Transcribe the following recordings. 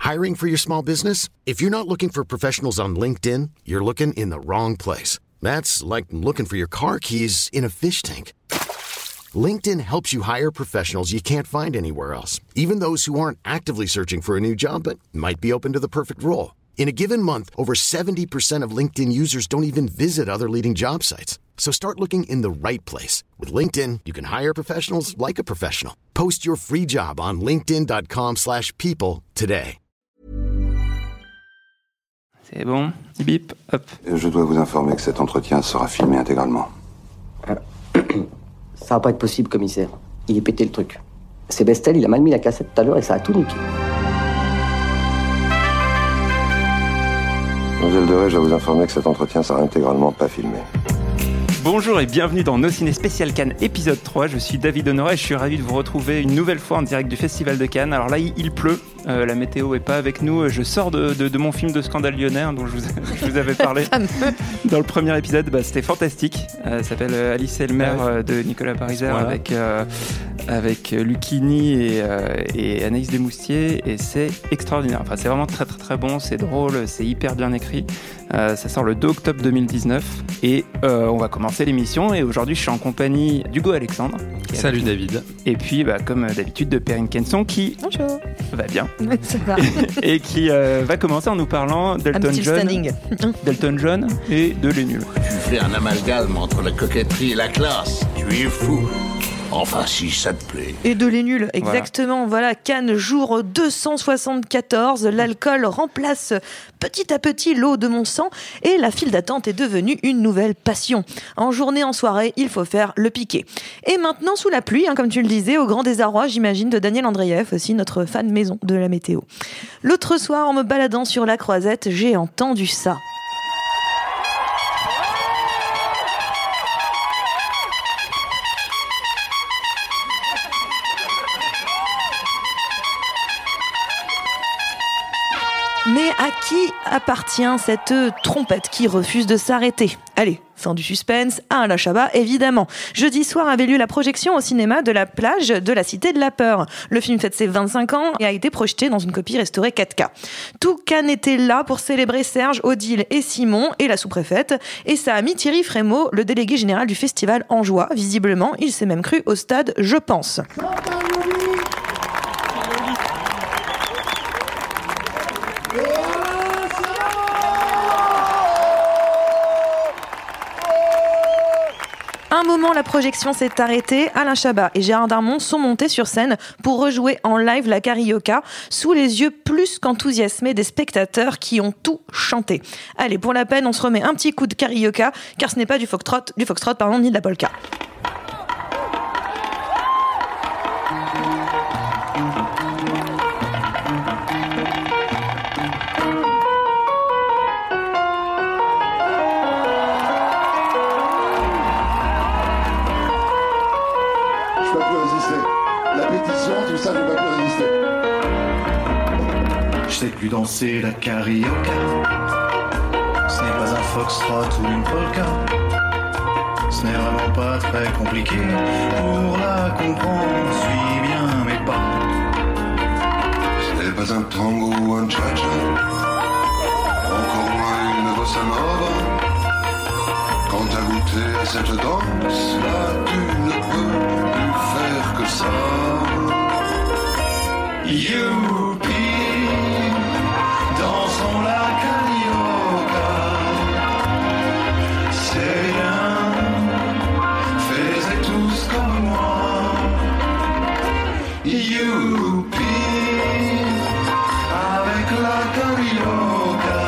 Hiring for your small business? If you're not looking for professionals on LinkedIn, you're looking in the wrong place. That's like looking for your car keys in a fish tank. LinkedIn helps you hire professionals you can't find anywhere else, even those who aren't actively searching for a new job but might be open to the perfect role. In a given month, over 70% of LinkedIn users don't even visit other leading job sites. So start looking in the right place. With LinkedIn, you can hire professionals like a professional. Post your free job on linkedin.com/people today. C'est bon, bip, hop. Je dois vous informer que cet entretien sera filmé intégralement. Ça va pas être possible, commissaire. Il est pété le truc. C'est Bestel, il a mal mis la cassette tout à l'heure et ça a tout niqué. Mademoiselle Deray, je dois vous informer que cet entretien sera intégralement pas filmé. Bonjour et bienvenue dans Nos Ciné Spécial Cannes épisode 3, je suis David Honorat et je suis ravi de vous retrouver une nouvelle fois en direct du Festival de Cannes. Alors là il pleut, la météo est pas avec nous, je sors de mon film de scandale lyonnais dont je vous avais parlé dans le premier épisode, c'était fantastique, ça s'appelle Alice et le maire de Nicolas Pariser avec Lucchini et Anaïs Desmoustiers et c'est extraordinaire, enfin c'est vraiment très très très bon, c'est drôle, c'est hyper bien écrit. Ça sort le 2 octobre 2019 et on va commencer l'émission et aujourd'hui je suis en compagnie d'Hugo Alexandre. Salut David. Et puis comme d'habitude de Perrine Kenson qui Bonjour. Va bien. Ça va. Et qui va commencer en nous parlant d'Elton John et de Les Nuls. Tu fais un amalgame entre la coquetterie et la classe. Tu es fou. Enfin, si ça te plaît. Et de Les Nuls, exactement. Voilà, Cannes, jour 274. L'alcool remplace petit à petit l'eau de mon sang et la file d'attente est devenue une nouvelle passion. En journée, en soirée, il faut faire le piqué. Et maintenant, sous la pluie, comme tu le disais, au grand désarroi, j'imagine, de Daniel Andreev, aussi notre fan maison de la météo. L'autre soir, en me baladant sur la Croisette, j'ai entendu ça. Mais à qui appartient cette trompette qui refuse de s'arrêter ? Allez, sans du suspense, à Alain Chabat, évidemment. Jeudi soir avait lieu la projection au cinéma de La plage de la Cité de la Peur. Le film fête ses 25 ans et a été projeté dans une copie restaurée 4K. Tout Cannes était là pour célébrer Serge, Odile et Simon et la sous-préfète. Et ça a mis Thierry Frémaux, le délégué général du festival, en joie. Visiblement, il s'est même cru au stade, je pense. Un moment, la projection s'est arrêtée. Alain Chabat et Gérard Darmon sont montés sur scène pour rejouer en live la Carioca sous les yeux plus qu'enthousiasmés des spectateurs qui ont tout chanté. Allez, pour la peine, on se remet un petit coup de Carioca, car ce n'est pas du foxtrot, ni de la polka. Je sais plus danser la carioca. Ce n'est pas un foxtrot ou une polka. Ce n'est vraiment pas très compliqué. Pour la comprendre, suis bien mes pas. Ce n'est pas un tango ou un cha-cha. Encore moins une bossa nova. Quand t'as goûté à cette danse, là tu ne peux plus faire que ça. Youpi, dansons la carioca. C'est bien, faites tous comme moi. Youpi, avec la carioca.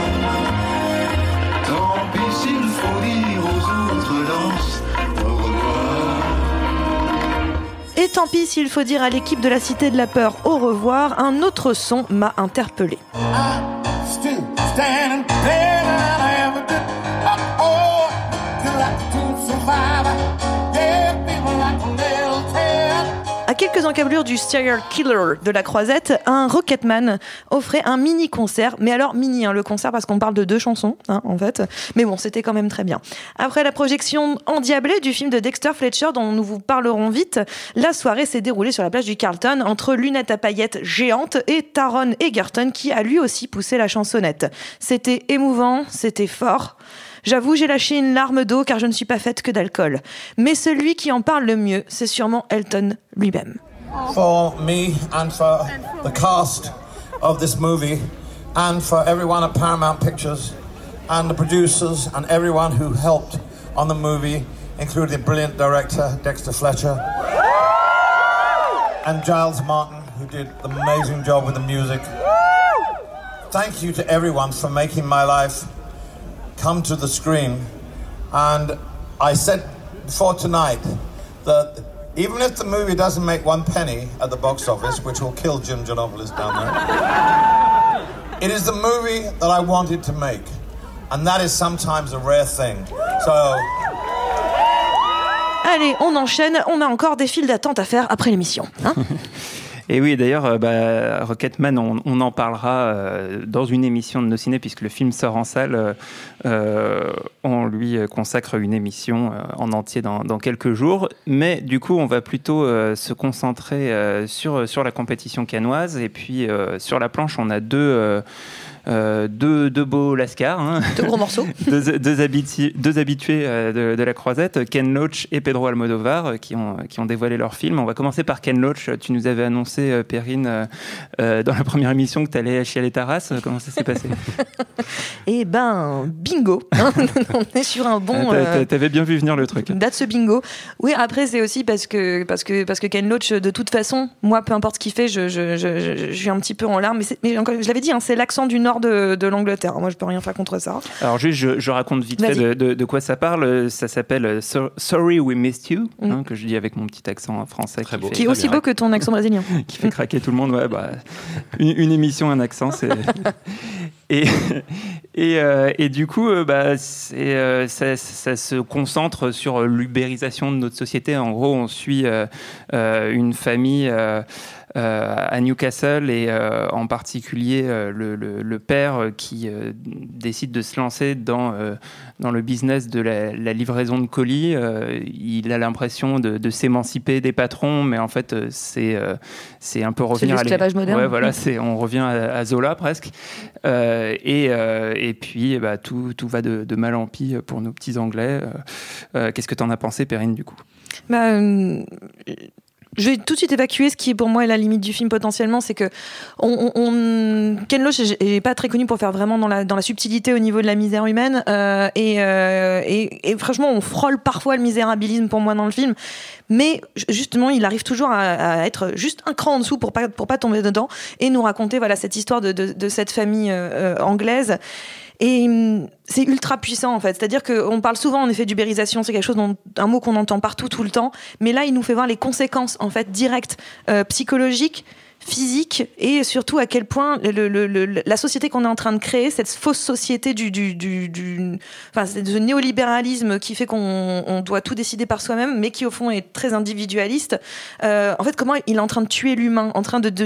Tant pis s'il faut dire aux autres danses au revoir. Et tant pis s'il faut dire à l'équipe de la Cité de la Peur au revoir, un autre son m'a interpellé. À quelques les encablures du serial killer de la Croisette, un Rocketman offrait un mini-concert, mais alors mini, le concert, parce qu'on parle de 2 chansons, en fait, mais bon, c'était quand même très bien. Après la projection endiablée du film de Dexter Fletcher, dont nous vous parlerons vite, la soirée s'est déroulée sur la plage du Carlton, entre lunettes à paillettes géantes et Taron Egerton, qui a lui aussi poussé la chansonnette. C'était émouvant, c'était fort. J'avoue, j'ai lâché une larme d'eau car je ne suis pas faite que d'alcool. Mais celui qui en parle le mieux, c'est sûrement Elton lui-même. For me and for the cast of this movie and for everyone at Paramount Pictures and the producers and everyone who helped on the movie, including the brilliant director Dexter Fletcher and Giles Martin, who did an amazing job with the music. Thank you to everyone for making my life come to the screen. And I said before tonight that even if the movie doesn't make 1 penny at the box office, which will kill Jim Giannopoulos down there, it is the movie that I wanted to make. And that is sometimes a rare thing. So... Allez, on enchaîne, on a encore des files d'attente à faire après l'émission. Et oui, d'ailleurs, Rocketman, on en parlera dans une émission de Nos Ciné, puisque le film sort en salle. On lui consacre une émission en entier dans quelques jours. Mais du coup, on va plutôt se concentrer sur la compétition cannoise. Et puis, sur la planche, on a deux beaux lascars, 2 gros morceaux, deux habitués de la Croisette, Ken Loach et Pedro Almodovar, qui ont dévoilé leur film. On va commencer par Ken Loach. Tu nous avais annoncé, Perrine, dans la première émission que tu allais chialer ta race. Comment ça s'est passé? Eh ben, bingo. On est sur un bon... T'avais bien vu venir le truc. Date ce bingo. Oui, après, c'est aussi parce que Ken Loach, de toute façon, moi, peu importe ce qu'il fait, je suis un petit peu en larmes. Mais encore, je l'avais dit, c'est l'accent du nord de l'Angleterre. Moi, je peux rien faire contre ça. Alors juste, je raconte vite fait de quoi ça parle. Ça s'appelle Sorry We Missed You, que je dis avec mon petit accent français. Très beau. Qui est aussi beau que ton accent brésilien. Qui fait craquer tout le monde. Ouais, une émission, un accent, c'est... Et du coup, ça se concentre sur l'ubérisation de notre société. En gros, on suit une famille à Newcastle et en particulier le père qui décide de se lancer dans le business de la livraison de colis. Il a l'impression de s'émanciper des patrons, mais en fait, c'est un peu revenir à l'esclavage moderne. Ouais, voilà, on revient à Zola presque. Et puis, tout va de mal en pis pour nos petits Anglais. Qu'est-ce que tu en as pensé, Perrine, du coup? Je vais tout de suite évacuer ce qui, pour moi, est la limite du film potentiellement, c'est que Ken Loach est pas très connu pour faire vraiment dans la subtilité au niveau de la misère humaine, et franchement, on frôle parfois le misérabilisme pour moi dans le film, mais justement, il arrive toujours à être juste un cran en dessous pour pas tomber dedans et nous raconter cette histoire de cette famille anglaise. Et c'est ultra puissant en fait, c'est-à-dire qu'on parle souvent en effet d'ubérisation, c'est quelque chose un mot qu'on entend partout tout le temps, mais là il nous fait voir les conséquences en fait directes, psychologiques, physiques, et surtout à quel point la société qu'on est en train de créer, cette fausse société c'est ce néolibéralisme qui fait qu'on doit tout décider par soi-même, mais qui au fond est très individualiste. En fait, comment il est en train de tuer l'humain, en train de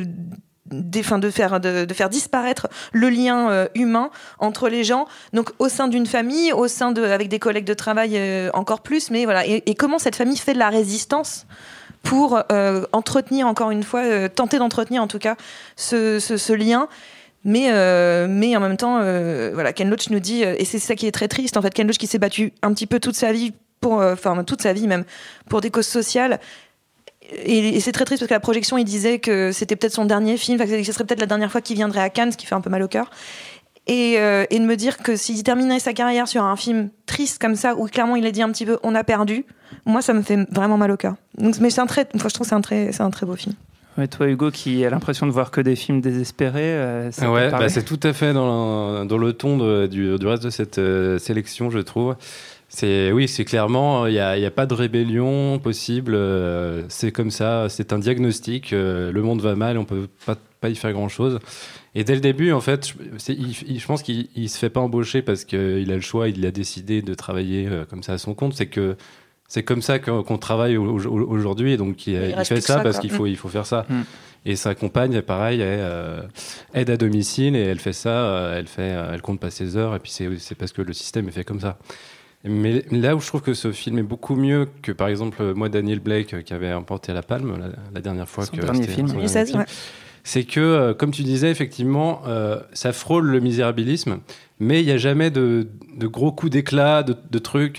faire disparaître le lien humain entre les gens, donc au sein d'une famille, avec des collègues de travail encore plus, mais voilà, et comment cette famille fait de la résistance pour entretenir, encore une fois, tenter d'entretenir en tout cas ce lien. Mais en même temps, Ken Loach nous dit, et c'est ça qui est très triste en fait, Ken Loach qui s'est battu un petit peu toute sa vie toute sa vie même pour des causes sociales. Et c'est très triste parce qu'à la projection, il disait que c'était peut-être son dernier film, que ce serait peut-être la dernière fois qu'il viendrait à Cannes, ce qui fait un peu mal au cœur. Et de me dire que s'il terminait sa carrière sur un film triste comme ça, où clairement il a dit un petit peu « on a perdu », moi ça me fait vraiment mal au cœur. Donc, mais je trouve que c'est un très beau film. Ouais, toi Hugo, qui a l'impression de voir que des films désespérés, c'est tout à fait dans le ton du reste de cette sélection, je trouve. C'est clairement, il y a pas de rébellion possible, c'est comme ça, c'est un diagnostic, le monde va mal, on peut pas y faire grand chose. Et dès le début, en fait, je pense qu'il se fait pas embaucher parce qu'il a le choix, il a décidé de travailler comme ça à son compte. C'est que c'est comme ça qu'on travaille aujourd'hui, et donc il fait ça parce qu'il faut faire ça. Et sa compagne, pareil, aide à domicile, et elle fait ça, elle compte pas ses heures, et puis c'est parce que le système est fait comme ça. Mais là où je trouve que ce film est beaucoup mieux que, par exemple, moi, Daniel Blake, qui avait remporté la Palme la dernière fois. Son dernier film. C'est que, comme tu disais, effectivement, ça frôle le misérabilisme, mais il n'y a jamais de gros coups d'éclat, de trucs...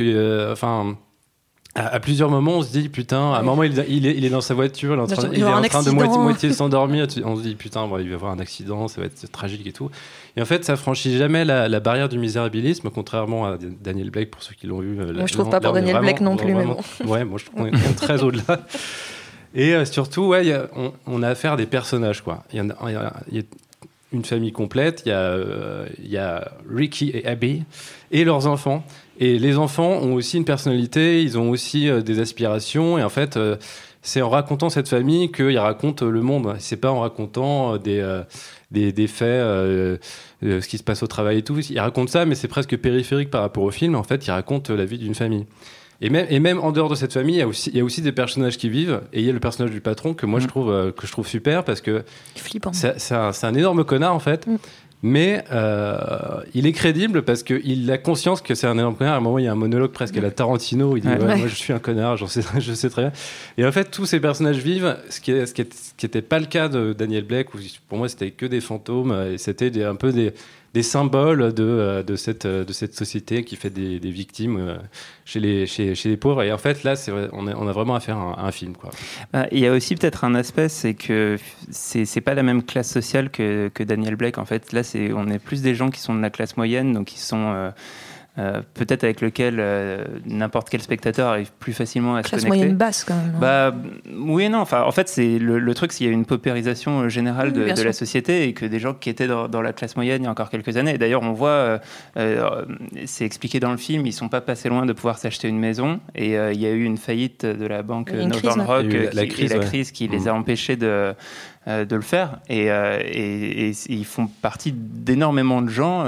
À plusieurs moments, on se dit, putain, à un moment, il est dans sa voiture, il est en train de moitié s'endormir, on se dit, putain, il va y avoir un accident, ça va être tragique et tout. Et en fait, ça franchit jamais la barrière du misérabilisme, contrairement à Daniel Blake, pour ceux qui l'ont vu. Moi, je trouve pas pour Daniel Blake non plus, mais bon. Ouais, moi, je trouve qu'on est très au-delà. Et surtout, ouais, on a affaire à des personnages, quoi. Il y a une famille complète, il y a Ricky et Abby, et leurs enfants. Et les enfants ont aussi une personnalité, ils ont aussi des aspirations, et en fait, c'est en racontant cette famille qu'ils racontent le monde. C'est pas en racontant des faits, ce qui se passe au travail et tout. Ils racontent ça, mais c'est presque périphérique par rapport au film. En fait, ils racontent la vie d'une famille. Et même en dehors de cette famille, il y a aussi des personnages qui vivent. Et il y a le personnage du patron que moi je trouve super, parce que c'est un énorme connard en fait. Mais il est crédible parce qu'il a conscience que c'est un énorme connard. À un moment, il y a un monologue presque à la Tarantino où il dit moi je suis un connard, je sais très bien. Et en fait, tous ces personnages vivent, ce qui était pas le cas de Daniel Blake, où pour moi c'était que des fantômes, et c'était un peu des symboles de cette société qui fait des victimes chez les pauvres. Et en fait, là, on a vraiment affaire à un film, quoi. Il y a aussi peut-être un aspect, c'est que c'est pas la même classe sociale que Daniel Blake. En fait, là, on est plus des gens qui sont de la classe moyenne, donc qui sont... peut-être avec lequel n'importe quel spectateur arrive plus facilement à se connecter. Classe moyenne basse quand même. Oui et non. Enfin, en fait, c'est le truc, c'est qu'il y a une paupérisation générale de la société, et que des gens qui étaient dans la classe moyenne il y a encore quelques années. Et d'ailleurs, on voit, c'est expliqué dans le film, ils sont pas passés loin de pouvoir s'acheter une maison, et il y a eu une faillite de la banque Northern Rock, la crise qui les a empêchés de le faire, et ils font partie d'énormément de gens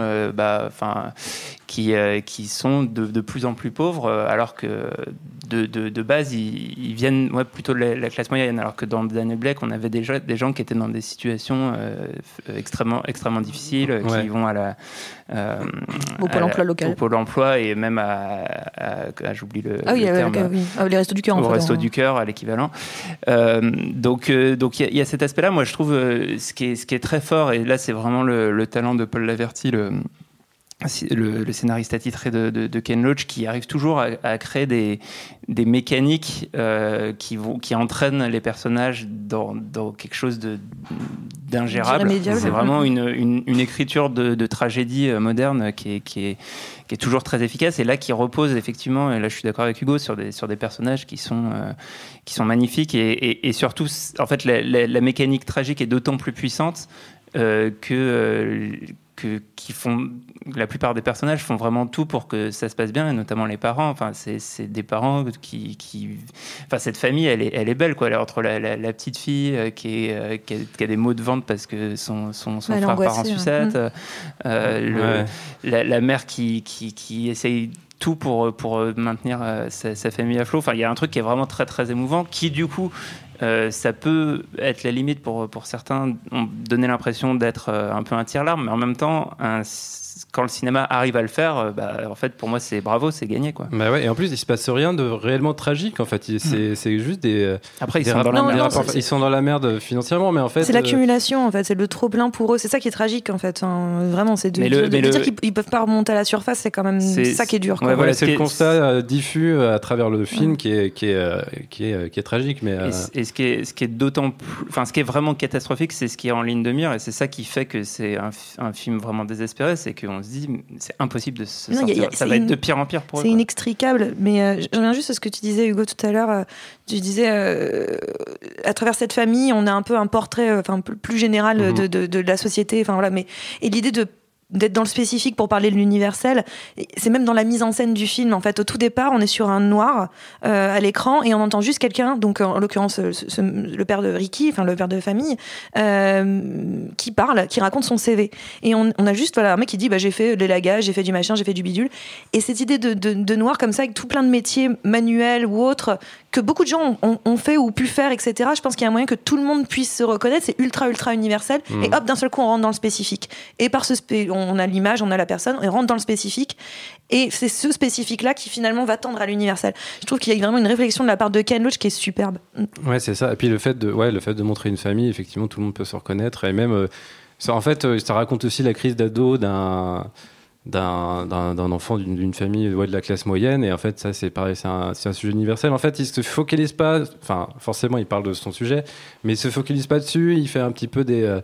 qui sont de plus en plus pauvres, alors que de base ils viennent plutôt de la classe moyenne, alors que dans Daniel Blake on avait déjà des gens qui étaient dans des situations extrêmement difficiles, qui vont au pôle emploi local, au pôle emploi, et même j'oublie le terme, les restos du cœur, au resto du cœur, à l'équivalent. Donc il y a cet aspect-là. Moi, je trouve ce qui est très fort, et là, c'est vraiment le talent de Paul Laverty, le scénariste attitré de Ken Loach, qui arrive toujours à créer des mécaniques qui entraînent les personnages dans quelque chose d'ingérable. C'est vraiment une écriture de tragédie moderne qui est toujours très efficace, et là qui repose effectivement, et là je suis d'accord avec Hugo, sur des personnages qui sont magnifiques, et surtout en fait la mécanique tragique est d'autant plus puissante la plupart des personnages font vraiment tout pour que ça se passe bien, et notamment les parents. Enfin, c'est des parents enfin, cette famille, elle est belle, quoi. Elle est entre la petite fille qui a des maux de ventre parce que son frère part en sucette, la mère qui essaye tout pour maintenir sa famille à flot. Enfin, il y a un truc qui est vraiment très très émouvant, qui du coup ça peut être la limite pour certains, donner l'impression d'être un peu un tire-larme, mais en même temps, quand le cinéma arrive à le faire, en fait, pour moi, c'est bravo, c'est gagné, quoi. Bah ouais, et en plus, il se passe rien de réellement tragique, en fait. C'est juste des. Après, ils sont dans la merde financièrement, mais en fait. C'est l'accumulation, en fait. C'est le trop plein pour eux. C'est ça qui est tragique, en fait. Vraiment, c'est de dire qu'ils peuvent pas remonter à la surface, c'est quand même ça qui est dur, quoi. Ouais, voilà, c'est le constat diffus à travers le film qui est tragique, mais. Et ce qui est d'autant plus, enfin, ce qui est vraiment catastrophique, c'est ce qui est en ligne de mire, et c'est ça qui fait que c'est un film vraiment désespéré, c'est qu'on se dit c'est impossible de se sortir. Ça va être de pire en pire pour eux. C'est inextricable, mais je reviens juste à ce que tu disais, Hugo, tout à l'heure. Tu disais à travers cette famille, on a un peu un portrait plus général de la société. Enfin voilà, et l'idée d'être dans le spécifique pour parler de l'universel. C'est même dans la mise en scène du film. En fait, au tout départ, on est sur un noir à l'écran et on entend juste quelqu'un, donc en l'occurrence le père de Ricky, enfin le père de famille, qui parle, qui raconte son CV. Et on a juste un mec qui dit j'ai fait de l'élagage, j'ai fait du machin, j'ai fait du bidule. Et cette idée de noir comme ça, avec tout plein de métiers manuels ou autres que beaucoup de gens ont fait ou pu faire, etc. Je pense qu'il y a un moyen que tout le monde puisse se reconnaître. C'est ultra universel. Et hop, d'un seul coup, on rentre dans le spécifique. Et par on a l'image, on a la personne, on rentre dans le spécifique. Et c'est ce spécifique-là qui finalement va tendre à l'universel. Je trouve qu'il y a vraiment une réflexion de la part de Ken Loach qui est superbe. Ouais, c'est ça. Et puis le fait de montrer une famille, effectivement, tout le monde peut se reconnaître. Et même, ça raconte aussi la crise d'ado d'un enfant d'une famille de la classe moyenne. Et en fait, ça, c'est pareil, c'est un sujet universel. En fait, il se focalise pas, enfin, forcément, il parle de son sujet, mais il se focalise pas dessus. Il fait un petit peu des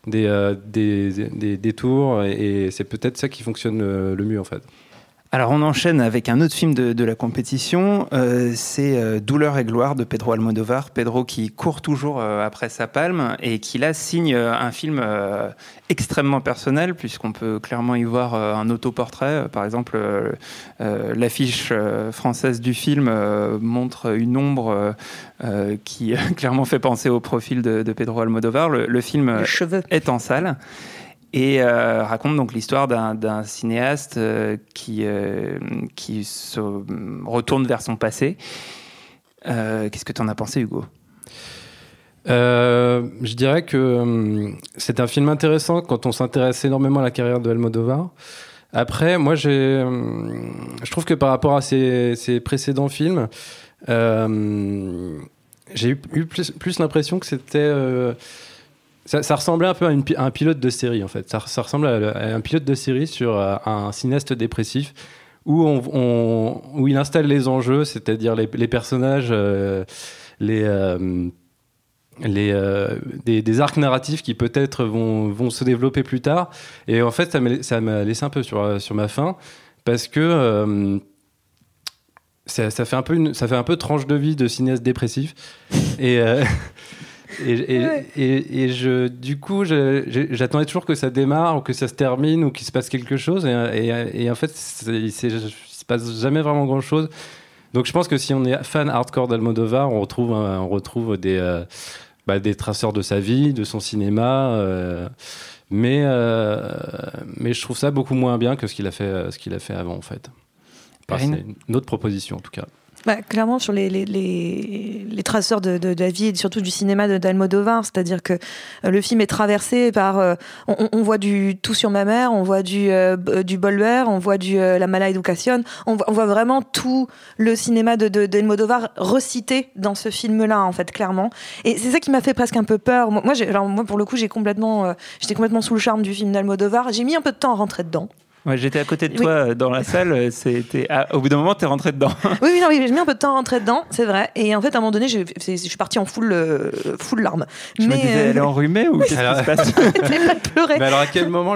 détours, et c'est peut-être ça qui fonctionne le mieux, en fait. Alors on enchaîne avec un autre film de la compétition, c'est Douleur et gloire de Pedro Almodóvar. Pedro qui court toujours après sa palme et qui là signe un film extrêmement personnel, puisqu'on peut clairement y voir un autoportrait. Par exemple, l'affiche française du film montre une ombre qui clairement fait penser au profil de Pedro Almodóvar. Le film est en salle. Et raconte donc l'histoire d'un cinéaste qui se retourne vers son passé. Qu'est-ce que tu en as pensé, Hugo ? Je dirais que c'est un film intéressant quand on s'intéresse énormément à la carrière de Almodóvar. Après, moi, je trouve que par rapport à ses précédents films, j'ai eu plus l'impression que c'était... Ça ressemblait un peu à un pilote de série, en fait. Ça ressemble à un pilote de série sur un cinéaste dépressif où il installe les enjeux, c'est-à-dire les personnages, des arcs narratifs qui peut-être vont se développer plus tard. Et en fait, ça m'a laissé un peu sur ma faim, parce que ça fait un peu tranche de vie de cinéaste dépressif. Du coup, j'attendais toujours que ça démarre ou que ça se termine ou qu'il se passe quelque chose. Et en fait, il se passe jamais vraiment grand-chose. Donc je pense que si on est fan hardcore d'Almodóvar, on retrouve des traceurs de sa vie, de son cinéma. Mais je trouve ça beaucoup moins bien que ce qu'il a fait avant, en fait. C'est une autre proposition, en tout cas. Clairement, sur les traceurs de la vie et surtout du cinéma d'Almodóvar, c'est-à-dire que le film est traversé par... on voit du Tout sur ma mère, on voit du Bolwer, on voit La mala educación, on voit vraiment tout le cinéma d'Almodóvar recité dans ce film-là, en fait, clairement. Et c'est ça qui m'a fait presque un peu peur. Moi, pour le coup, j'étais complètement sous le charme du film d'Almodóvar. J'ai mis un peu de temps à rentrer dedans. Ouais, j'étais à côté de toi dans la salle. Au bout d'un moment, t'es rentré dedans. Oui, j'ai mis un peu de temps à rentrer dedans, c'est vrai. Et en fait, à un moment donné, je suis partie en full larmes. Je me disais, elle est enrhumée ou qu'est-ce qui se passe ? Elle pas pleurer. Mais alors, à quel moment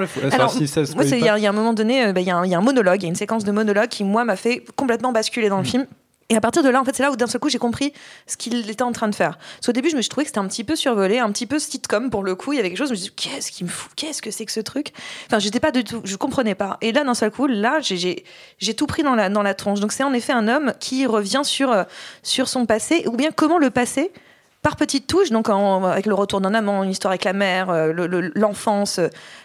il y a un moment donné, il y a un monologue, il y a une séquence de monologue qui, moi, m'a fait complètement basculer dans le film. Et à partir de là, en fait, c'est là où d'un seul coup j'ai compris ce qu'il était en train de faire. Parce qu'au début, je me suis trouvé que c'était un petit peu survolé, un petit peu sitcom pour le coup. Il y avait quelque chose, je me suis dit, qu'est-ce qu'il me fout ? Qu'est-ce que c'est que ce truc ? Enfin, j'étais pas du tout, je comprenais pas. Et là, d'un seul coup, j'ai tout pris dans la tronche. Donc c'est en effet un homme qui revient sur son passé, ou bien comment le passé, par petites touches, donc avec le retour d'un amant, une histoire avec la mère, l'enfance,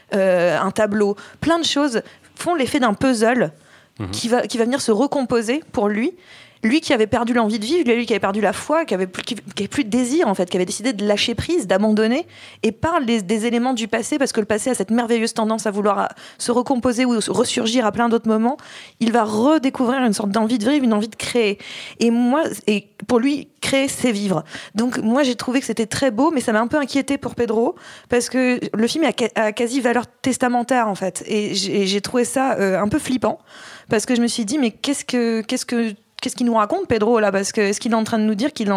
un tableau, plein de choses font l'effet d'un puzzle qui va venir se recomposer pour lui. Lui qui avait perdu l'envie de vivre, lui qui avait perdu la foi, qui avait plus de désir en fait, qui avait décidé de lâcher prise, d'abandonner, et parle des éléments du passé, parce que le passé a cette merveilleuse tendance à vouloir se recomposer ou ressurgir à plein d'autres moments. Il va redécouvrir une sorte d'envie de vivre, une envie de créer. Et pour lui, créer, c'est vivre. Donc moi, j'ai trouvé que c'était très beau, mais ça m'a un peu inquiétée pour Pedro, parce que le film a quasi valeur testamentaire en fait. Et j'ai trouvé ça un peu flippant, parce que je me suis dit, mais qu'est-ce qu'il nous raconte, Pedro, là ? Parce que est-ce qu'il est en train de nous dire qu'il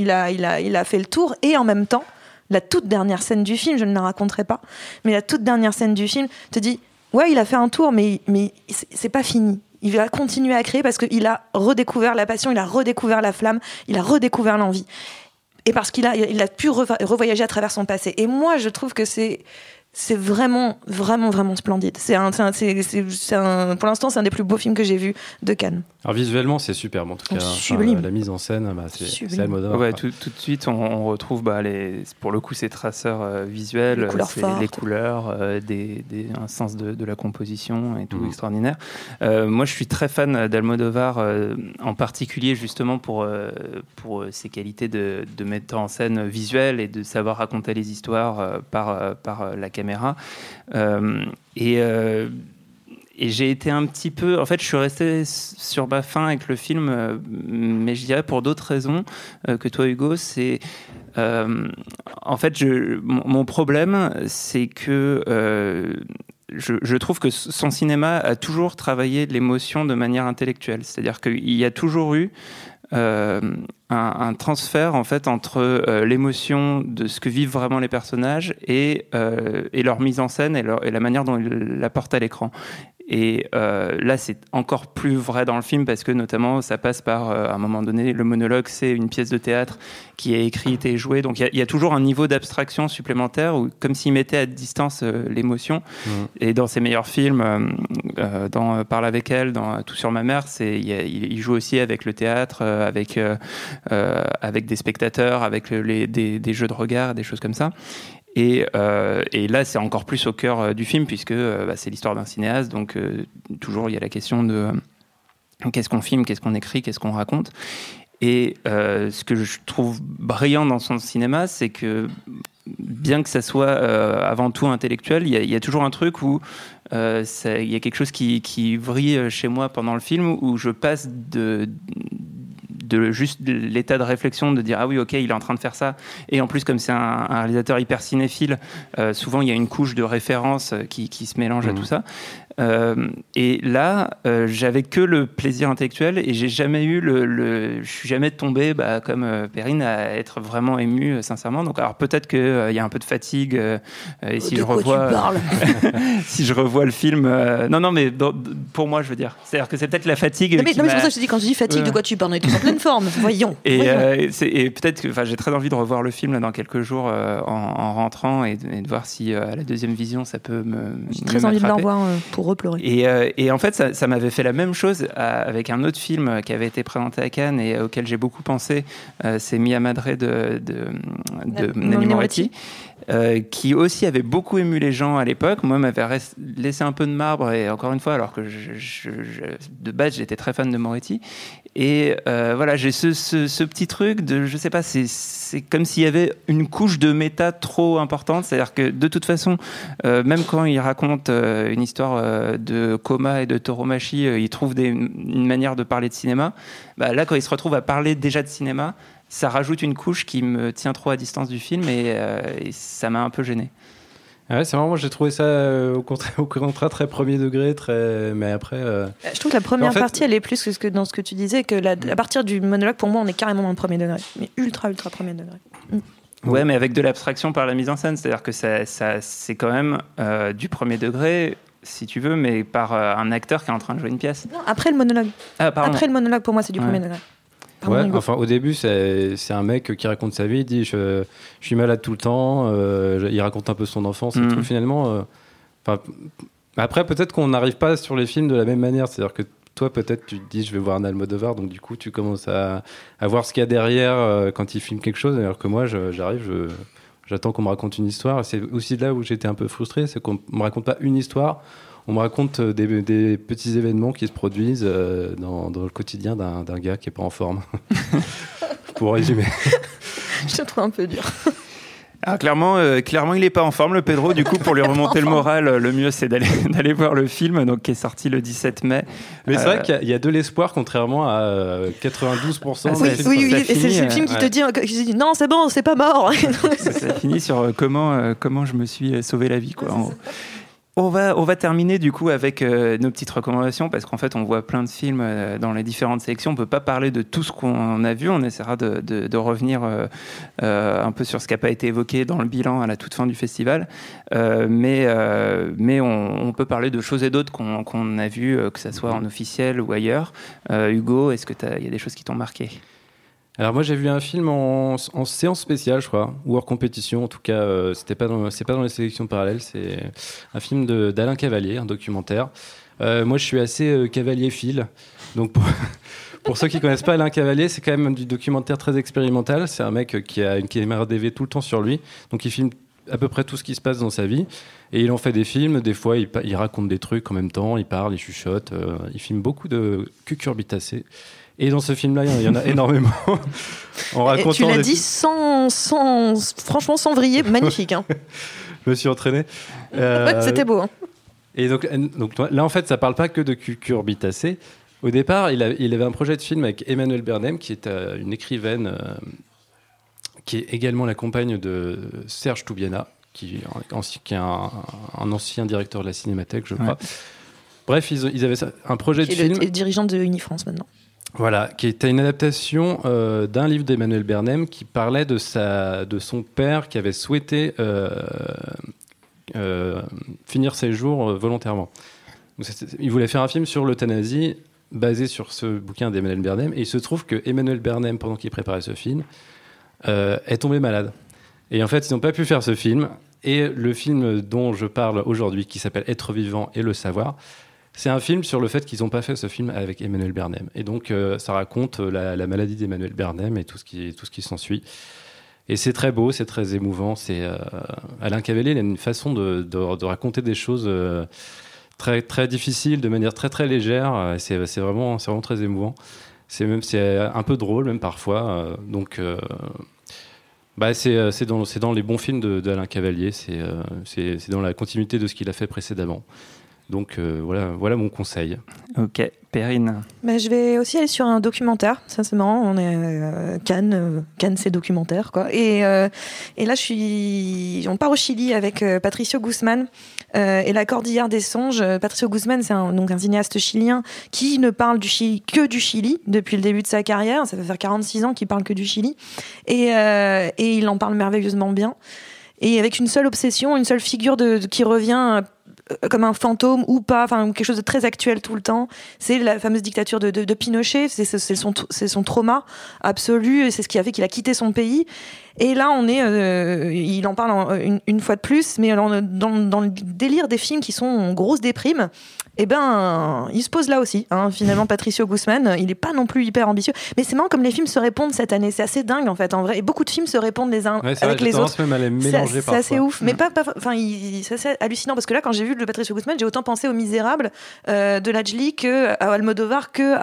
a fait le tour ? Et en même temps, la toute dernière scène du film, je ne la raconterai pas, mais la toute dernière scène du film te dit, ouais, il a fait un tour, mais c'est pas fini. Il va continuer à créer parce qu'il a redécouvert la passion, il a redécouvert la flamme, il a redécouvert l'envie. Et parce qu'il a pu revoyager à travers son passé. Et moi, je trouve que c'est c'est vraiment, vraiment, vraiment splendide. Pour l'instant, c'est un des plus beaux films que j'ai vus de Cannes. Alors visuellement, c'est superbe en tout cas. Sublime. La mise en scène, c'est Almodovar. Ouais, tout de suite, on retrouve pour le coup ces traceurs visuels, les couleurs, un sens de la composition et tout extraordinaire. Moi, je suis très fan d'Almodovar, en particulier justement pour ses qualités de metteur en scène visuel et de savoir raconter les histoires par la caméra. Et j'ai été un petit peu... En fait, je suis resté sur ma faim avec le film, mais je dirais pour d'autres raisons que toi, Hugo. C'est... en fait, mon problème, c'est que... Je trouve que son cinéma a toujours travaillé l'émotion de manière intellectuelle. C'est-à-dire qu'il y a toujours eu un transfert en fait entre l'émotion de ce que vivent vraiment les personnages et leur mise en scène et la manière dont ils la portent à l'écran. Et là, c'est encore plus vrai dans le film parce que notamment, ça passe par, à un moment donné, le monologue, c'est une pièce de théâtre qui est écrite et jouée. Donc, il y a toujours un niveau d'abstraction supplémentaire, comme s'il mettait à distance l'émotion. Et dans ses meilleurs films, dans Parle avec elle, dans Tout sur ma mère, il joue aussi avec le théâtre, avec des spectateurs, avec des jeux de regard, des choses comme ça. Et là, c'est encore plus au cœur du film, puisque c'est l'histoire d'un cinéaste. Donc, toujours, il y a la question de qu'est-ce qu'on filme, qu'est-ce qu'on écrit, qu'est-ce qu'on raconte. Et ce que je trouve brillant dans son cinéma, c'est que, bien que ça soit avant tout intellectuel, il y a toujours un truc où il y a quelque chose qui vrille chez moi pendant le film, où je passe de juste l'état de réflexion de dire ah oui ok il est en train de faire ça, et en plus comme c'est un réalisateur hyper cinéphile, souvent il y a une couche de référence qui se mélange à tout ça, et là j'avais que le plaisir intellectuel et j'ai jamais eu je suis jamais tombé comme Perrine à être vraiment ému sincèrement. Donc alors peut-être qu'il y a un peu de fatigue et si je revois si je revois le film non mais pour moi je veux dire c'est-à-dire que c'est peut-être la fatigue mais c'est pour ça que je te dis, quand je dis fatigue, de quoi tu parles? On est tous en pleine forme, voyons. Et peut-être que j'ai très envie de revoir le film là, dans quelques jours en rentrant et de voir si à la deuxième vision ça peut j'ai très envie de le revoir pour repleurer. Et en fait ça m'avait fait la même chose avec un autre film qui avait été présenté à Cannes et auquel j'ai beaucoup pensé, c'est Mia Madre de Nanni Moretti. Qui aussi avait beaucoup ému les gens à l'époque. Moi, m'avait laissé un peu de marbre, et encore une fois, alors que de base, j'étais très fan de Moretti. Et voilà, j'ai ce petit truc de, je sais pas, c'est comme s'il y avait une couche de méta trop importante. C'est-à-dire que de toute façon, même quand il raconte une histoire de coma et de tauromachie, il trouve une manière de parler de cinéma. Là, quand il se retrouve à parler déjà de cinéma, ça rajoute une couche qui me tient trop à distance du film et ça m'a un peu gêné. Ouais, c'est marrant, moi j'ai trouvé ça au contraire très premier degré, mais après... Je trouve que la première partie, elle est plus que dans ce que tu disais, que à partir du monologue, pour moi, on est carrément dans le premier degré, mais ultra premier degré. Ouais, mais avec de l'abstraction par la mise en scène, c'est-à-dire que ça c'est quand même du premier degré, si tu veux, mais par un acteur qui est en train de jouer une pièce. Non, après le monologue. Ah, pardon. Après le monologue, pour moi, c'est du premier degré. Ouais, enfin au début c'est un mec qui raconte sa vie, il dit je suis malade tout le temps, il raconte un peu son enfance et tout, finalement après peut-être qu'on n'arrive pas sur les films de la même manière, c'est-à-dire que toi peut-être tu te dis je vais voir un Almodovar, donc du coup tu commences à voir ce qu'il y a derrière quand il filme quelque chose, alors que moi j'attends qu'on me raconte une histoire, et c'est aussi là où j'étais un peu frustré, c'est qu'on me raconte pas une histoire. On me raconte des petits événements qui se produisent dans le quotidien d'un gars qui n'est pas en forme. Pour résumer. Je te trouve un peu dur. Alors clairement, il n'est pas en forme, le Pedro. Du coup, pour lui remonter le moral, le mieux, c'est d'aller voir le film, donc, qui est sorti le 17 mai. Mais c'est vrai qu'il y a de l'espoir, contrairement à 92%. Oui, et c'est le film qui te dit non, c'est bon, c'est pas mort. Ça finit sur comment je me suis sauvé la vie, quoi. On va terminer du coup avec nos petites recommandations, parce qu'en fait on voit plein de films dans les différentes sélections. On peut pas parler de tout ce qu'on a vu, on essaiera de revenir un peu sur ce qui n'a pas été évoqué dans le bilan à la toute fin du festival, mais on peut parler de choses et d'autres qu'on a vues, que ça soit en officiel ou ailleurs. Hugo, est-ce que il y a des choses qui t'ont marqué? Alors moi j'ai vu un film en séance spéciale, je crois, ou hors compétition. En tout cas, c'est pas dans les sélections parallèles. C'est un film d'Alain Cavalier, un documentaire. Moi je suis assez cavalier-phile, donc pour ceux qui connaissent pas Alain Cavalier, c'est quand même du documentaire très expérimental. C'est un mec qui a une caméra DV tout le temps sur lui, donc il filme à peu près tout ce qui se passe dans sa vie. Et il en fait des films, des fois il raconte des trucs en même temps, il parle, il chuchote, il filme beaucoup de cucurbitacées. Et dans ce film-là, il y en a énormément. En racontant tu l'as dit franchement sans vriller, magnifique. Hein. Je me suis entraîné. C'était beau. Hein. Et donc là, en fait, ça parle pas que de cucurbitacées. Au départ, il avait un projet de film avec Emmanuelle Bernheim, qui est une écrivaine qui est également la compagne de Serge Toubiana, qui est un ancien directeur de la Cinémathèque, je crois. Ouais. Bref, ils avaient un projet de film. Qui est le dirigeant de Unifrance maintenant. Voilà, qui était une adaptation d'un livre d'Emmanuelle Bernheim qui parlait de son père qui avait souhaité finir ses jours volontairement. Donc, il voulait faire un film sur l'euthanasie basé sur ce bouquin d'Emmanuelle Bernheim, et il se trouve que Emmanuelle Bernheim, pendant qu'il préparait ce film, est tombée malade. Et en fait, ils n'ont pas pu faire ce film, et le film dont je parle aujourd'hui, qui s'appelle Être vivant et le savoir, c'est un film sur le fait qu'ils n'ont pas fait ce film avec Emmanuelle Bernheim. Et donc, ça raconte la maladie d'Emmanuelle Bernheim et tout ce qui s'ensuit. Et c'est très beau, c'est très émouvant. Alain Cavalier, il a une façon de raconter des choses très, très difficiles, de manière très, très légère. C'est vraiment très émouvant. C'est un peu drôle, même parfois. C'est dans les bons films d'Alain Cavalier. C'est dans la continuité de ce qu'il a fait précédemment. Donc voilà mon conseil. Ok, Perrine. Je vais aussi aller sur un documentaire. Ça c'est marrant. On est Cannes c'est documentaire quoi. Et là on part au Chili avec Patricio Guzmán et la Cordillère des Songes. Patricio Guzmán, c'est un cinéaste chilien qui ne parle que du Chili depuis le début de sa carrière. Ça fait faire 46 ans qu'il parle que du Chili et il en parle merveilleusement bien. Et avec une seule obsession, une seule figure qui revient comme un fantôme ou pas, enfin quelque chose de très actuel tout le temps. C'est la fameuse dictature de Pinochet. C'est son trauma absolu. Et c'est ce qui a fait qu'il a quitté son pays. Et là, il en parle une fois de plus, mais dans le délire des films qui sont en grosse déprime. Il se pose là aussi. Finalement, Patricio Guzmán, il n'est pas non plus hyper ambitieux. Mais c'est marrant comme les films se répondent cette année. C'est assez dingue en fait, en vrai. Et beaucoup de films se répondent les uns avec les autres. Même à les mélanger c'est assez ouf. Mais c'est assez hallucinant parce que là, quand j'ai vu le Patricio Guzmán, j'ai autant pensé aux Misérables de Lajli que à Almodovar que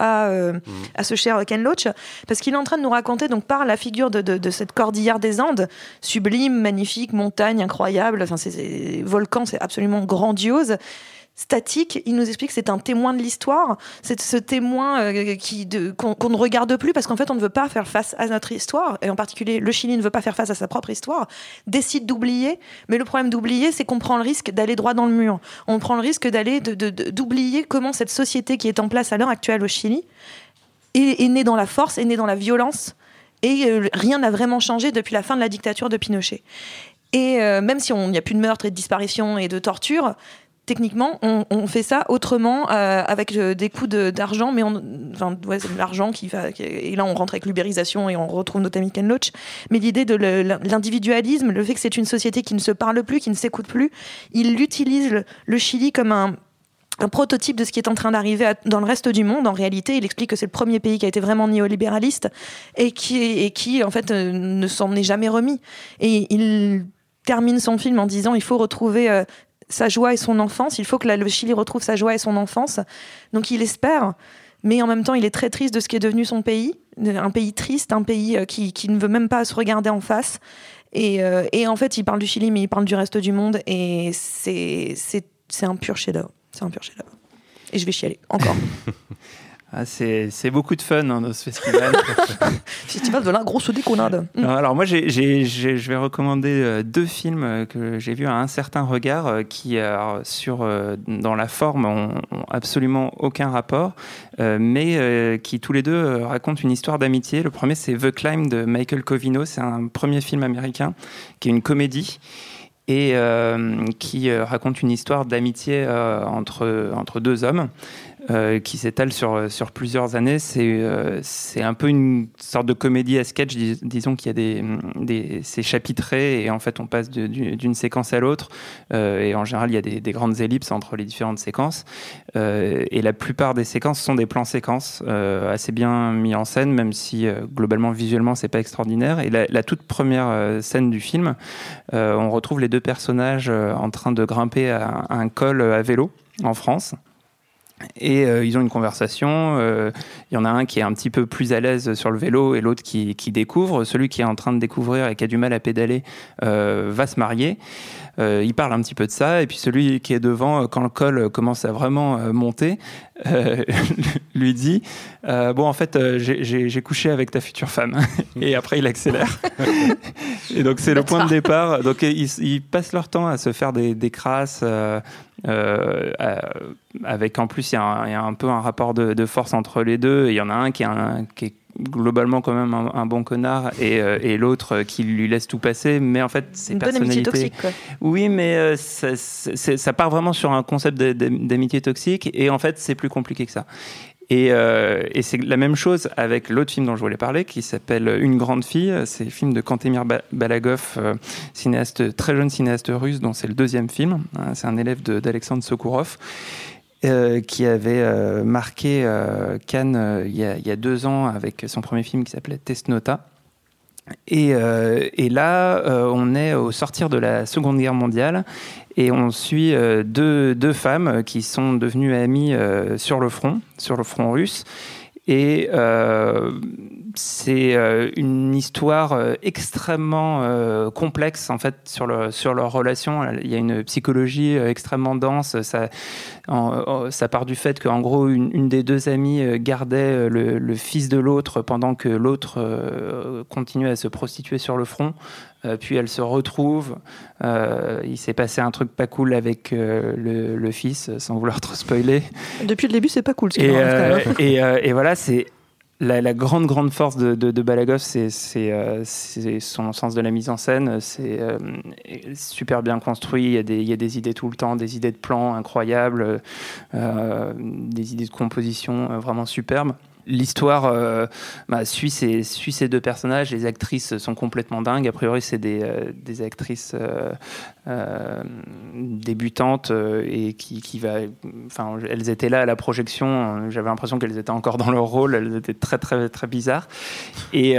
à ce cher Ken Loach, parce qu'il est en train de nous raconter donc par la figure de cette cordillère des Andes, sublime, magnifique, montagne incroyable. Enfin, c'est volcan, c'est absolument grandiose. Statique, il nous explique que c'est un témoin de l'histoire, c'est ce témoin qu'on ne regarde plus parce qu'en fait on ne veut pas faire face à notre histoire, et en particulier le Chili ne veut pas faire face à sa propre histoire, décide d'oublier, mais le problème d'oublier c'est qu'on prend le risque d'aller droit dans le mur, on prend le risque d'oublier comment cette société qui est en place à l'heure actuelle au Chili est née dans la force, est née dans la violence, et rien n'a vraiment changé depuis la fin de la dictature de Pinochet. Et même si il n'y a plus de meurtres et de disparitions et de tortures, techniquement, on fait ça autrement, avec des coups d'argent, mais c'est l'argent qui va. Et là, on rentre avec l'ubérisation et on retrouve notre ami Ken Loach. Mais l'idée de l'individualisme, le fait que c'est une société qui ne se parle plus, qui ne s'écoute plus, il utilise le Chili comme un prototype de ce qui est en train d'arriver dans le reste du monde. En réalité, il explique que c'est le premier pays qui a été vraiment néolibéraliste et qui en fait, ne s'en est jamais remis. Et il termine son film en disant il faut retrouver sa joie et son enfance. Il faut que le Chili retrouve sa joie et son enfance. Donc il espère, mais en même temps, il est très triste de ce qui est devenu son pays. Un pays triste, un pays qui ne veut même pas se regarder en face. Et en fait, il parle du Chili, mais il parle du reste du monde. Et c'est un pur chef-d'œuvre. C'est un pur chef-d'œuvre. Et je vais chialer, encore. C'est beaucoup de fun dans ce festival. Festival de la grosse déconnade. Alors moi, je vais recommander 2 films que j'ai vus à un certain regard qui, dans la forme, ont absolument aucun rapport, mais qui tous les deux racontent une histoire d'amitié. Le premier, c'est The Climb de Michael Covino. C'est un premier film américain qui est une comédie et qui raconte une histoire d'amitié entre 2 hommes. qui s'étale sur plusieurs années. C'est un peu une sorte de comédie à sketch, disons qu'il y a c'est chapitré et en fait on passe d'une séquence à l'autre et en général il y a des grandes ellipses entre les différentes séquences et la plupart des séquences sont des plans séquences assez bien mis en scène, même si globalement visuellement c'est pas extraordinaire. Et la toute première scène du film, on retrouve les deux personnages en train de grimper à un col à vélo en France. Et ils ont une conversation, il y en a un qui est un petit peu plus à l'aise sur le vélo et l'autre qui découvre. Celui qui est en train de découvrir et qui a du mal à pédaler va se marier. Il parle un petit peu de ça, et puis celui qui est devant, quand le col commence à vraiment monter, lui dit bon, en fait j'ai couché avec ta future femme. Et après il accélère. Et donc c'est le point de départ. Donc ils passent leur temps à se faire des crasses avec, en plus il y a un peu un rapport de force entre les deux. Il y en a un qui est globalement quand même un bon connard et l'autre qui lui laisse tout passer, mais en fait c'est une bonne amitié toxique, quoi. Oui, mais ça part vraiment sur un concept d'amitié toxique, et en fait c'est plus compliqué que ça. Et c'est la même chose avec l'autre film dont je voulais parler, qui s'appelle Une grande fille. C'est le film de Kantemir Balagov, très jeune cinéaste russe, dont c'est le deuxième film. C'est un élève d'Alexandre Sokourov. Qui avait marqué Cannes il y a 2 ans avec son premier film qui s'appelait Testnota. Et là, on est au sortir de la Seconde Guerre mondiale et on suit deux femmes qui sont devenues amies sur le front russe. Et c'est une histoire extrêmement complexe en fait sur leur relation. Il y a une psychologie extrêmement dense. Ça part du fait qu'en gros une des deux amies gardait le fils de l'autre pendant que l'autre continuait à se prostituer sur le front. Puis elle se retrouve. Il s'est passé un truc pas cool avec le fils, sans vouloir trop spoiler. Depuis le début, c'est pas cool. Et voilà, c'est la grande force de Balagov, c'est son sens de la mise en scène. C'est super bien construit. Il y a des idées tout le temps, des idées de plans incroyables, des idées de composition vraiment superbes. L'histoire suit ces deux personnages. Les actrices sont complètement dingues. A priori, c'est des actrices débutantes et elles étaient là à la projection. J'avais l'impression qu'elles étaient encore dans leur rôle. Elles étaient très très très bizarres. Et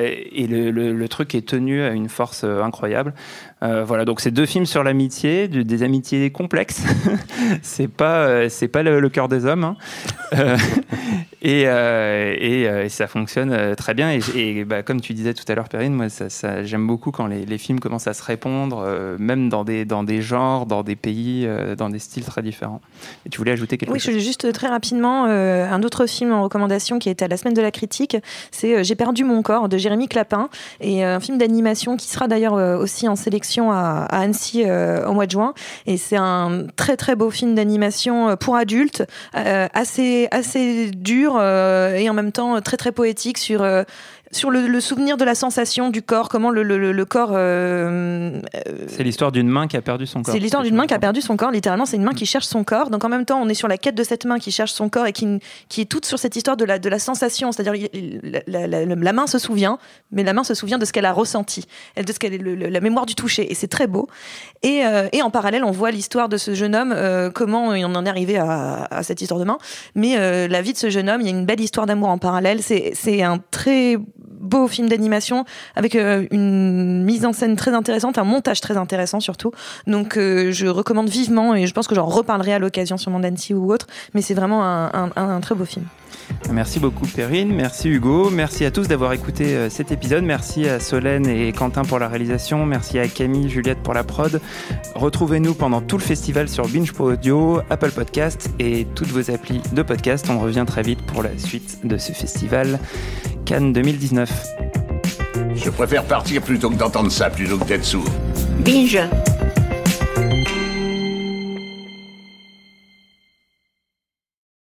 le truc est tenu à une force incroyable. Voilà, donc c'est 2 films sur l'amitié, des amitiés complexes. c'est pas le cœur des hommes, hein. Et ça fonctionne très bien. Et comme tu disais tout à l'heure, Perrine, moi j'aime beaucoup quand les films commencent à se répondre, même dans des genres, dans des pays, dans des styles très différents. Et tu voulais ajouter quelque chose ? Oui, je voulais juste très rapidement un autre film en recommandation qui était à la semaine de la critique, c'est J'ai perdu mon corps de Jérémy Clapin, et un film d'animation qui sera d'ailleurs aussi en sélection à Annecy au mois de juin. Et c'est un très très beau film d'animation pour adultes, assez dur et en même temps très très poétique sur le souvenir de la sensation du corps, comment le corps... C'est l'histoire d'une main qui a perdu son corps. C'est l'histoire d'une main qui a perdu son corps, littéralement, c'est une main qui cherche son corps. Donc en même temps, on est sur la quête de cette main qui cherche son corps et qui est toute sur cette histoire de la sensation. C'est-à-dire la main se souvient, mais la main se souvient de ce qu'elle a ressenti, de ce qu'elle est la mémoire du toucher. Et c'est très beau. Et en parallèle, on voit l'histoire de ce jeune homme, comment on en est arrivé à cette histoire de main. Mais la vie de ce jeune homme, il y a une belle histoire d'amour en parallèle. C'est un très beau film d'animation avec une mise en scène très intéressante, un montage très intéressant surtout. Donc je recommande vivement, et je pense que j'en reparlerai à l'occasion sur Mandancy ou autre, mais c'est vraiment un très beau film. Merci beaucoup Perrine, merci Hugo, merci à tous d'avoir écouté cet épisode, merci à Solène et Quentin pour la réalisation, merci à Camille, Juliette pour la prod. Retrouvez-nous pendant tout le festival sur Binge.audio, Apple Podcast et toutes vos applis de podcast. On revient très vite pour la suite de ce festival Cannes 2019. Je préfère partir plutôt que d'entendre ça, plutôt que d'être sourd. Binge.